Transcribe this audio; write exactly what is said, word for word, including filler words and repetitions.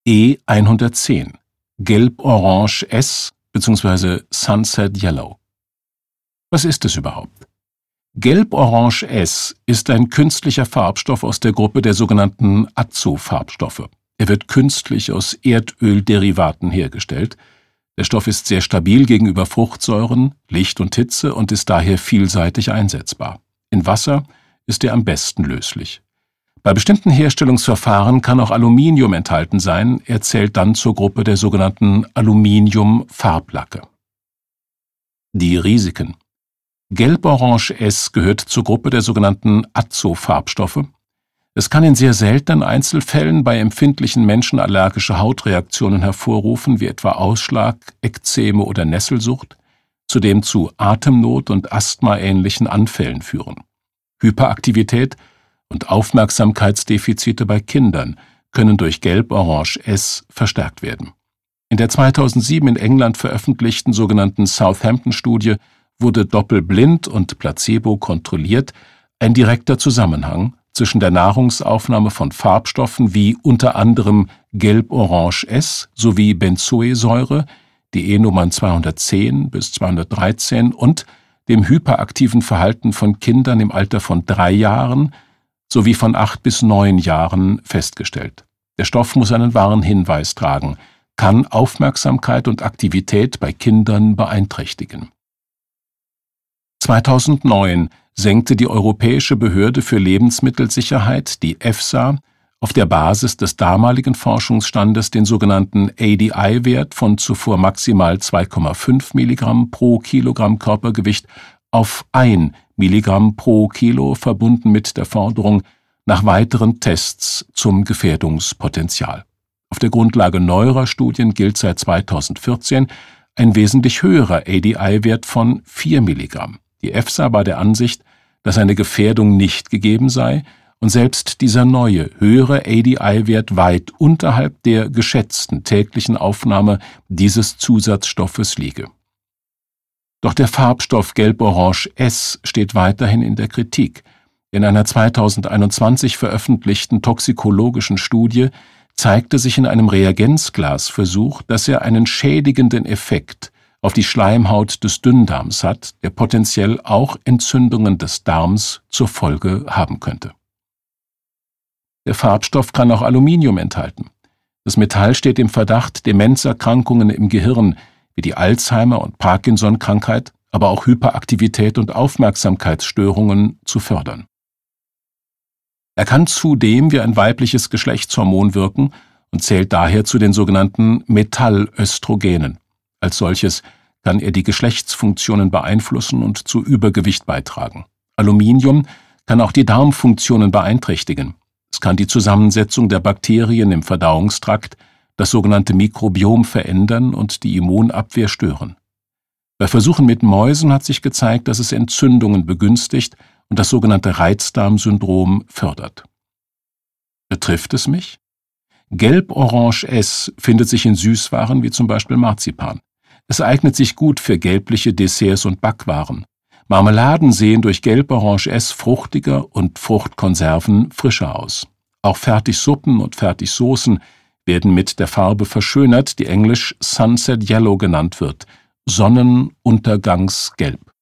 E hundertzehn, Gelb-Orange S bzw. Sunset Yellow. Was ist es überhaupt? Gelb-Orange S ist ein künstlicher Farbstoff aus der Gruppe der sogenannten Azo-Farbstoffe. Er wird künstlich aus Erdölderivaten hergestellt. Der Stoff ist sehr stabil gegenüber Fruchtsäuren, Licht und Hitze und ist daher vielseitig einsetzbar. In Wasser ist er am besten löslich. Bei bestimmten Herstellungsverfahren kann auch Aluminium enthalten sein, er zählt dann zur Gruppe der sogenannten Aluminium-Farblacke. Die Risiken: Gelb-Orange S gehört zur Gruppe der sogenannten Azo-Farbstoffe. Es kann in sehr seltenen Einzelfällen bei empfindlichen Menschen allergische Hautreaktionen hervorrufen, wie etwa Ausschlag, Ekzeme oder Nesselsucht, zudem zu Atemnot und Asthma-ähnlichen Anfällen führen. Hyperaktivität und Aufmerksamkeitsdefizite bei Kindern können durch Gelb-Orange S verstärkt werden. In der zweitausendsieben in England veröffentlichten sogenannten Southampton-Studie wurde doppelblind und Placebo kontrolliert ein direkter Zusammenhang zwischen der Nahrungsaufnahme von Farbstoffen wie unter anderem Gelb-Orange S sowie Benzoesäure, die E-Nummern zweihundertzehn bis zweihundertdreizehn, und dem hyperaktiven Verhalten von Kindern im Alter von drei Jahren sowie von acht bis neun Jahren festgestellt. Der Stoff muss einen Warnhinweis tragen, kann Aufmerksamkeit und Aktivität bei Kindern beeinträchtigen. zweitausendneun senkte die Europäische Behörde für Lebensmittelsicherheit, die EFSA, auf der Basis des damaligen Forschungsstandes den sogenannten A D I-Wert von zuvor maximal zwei Komma fünf Milligramm pro Kilogramm Körpergewicht auf ein Milligramm pro Kilo, verbunden mit der Forderung nach weiteren Tests zum Gefährdungspotenzial. Auf der Grundlage neuerer Studien gilt seit zweitausendvierzehn ein wesentlich höherer A D I-Wert von vier Milligramm. Die EFSA war der Ansicht, dass eine Gefährdung nicht gegeben sei und selbst dieser neue, höhere A D I-Wert weit unterhalb der geschätzten täglichen Aufnahme dieses Zusatzstoffes liege. Doch der Farbstoff Gelb-Orange S steht weiterhin in der Kritik. In einer zweitausendeinundzwanzig veröffentlichten toxikologischen Studie zeigte sich in einem Reagenzglasversuch, dass er einen schädigenden Effekt auf die Schleimhaut des Dünndarms hat, der potenziell auch Entzündungen des Darms zur Folge haben könnte. Der Farbstoff kann auch Aluminium enthalten. Das Metall steht im Verdacht, Demenzerkrankungen im Gehirn wie die Alzheimer- und Parkinson-Krankheit, aber auch Hyperaktivität und Aufmerksamkeitsstörungen zu fördern. Er kann zudem wie ein weibliches Geschlechtshormon wirken und zählt daher zu den sogenannten Metallöstrogenen. Als solches kann er die Geschlechtsfunktionen beeinflussen und zu Übergewicht beitragen. Aluminium kann auch die Darmfunktionen beeinträchtigen. Es kann die Zusammensetzung der Bakterien im Verdauungstrakt, das sogenannte Mikrobiom, verändern und die Immunabwehr stören. Bei Versuchen mit Mäusen hat sich gezeigt, dass es Entzündungen begünstigt und das sogenannte Reizdarmsyndrom fördert. Betrifft es mich? Gelb-Orange S findet sich in Süßwaren wie zum Beispiel Marzipan. Es eignet sich gut für gelbliche Desserts und Backwaren. Marmeladen sehen durch Gelb-Orange S fruchtiger und Fruchtkonserven frischer aus. Auch Fertigsuppen und Fertigsoßen werden mit der Farbe verschönert, die englisch Sunset Yellow genannt wird, Sonnenuntergangsgelb.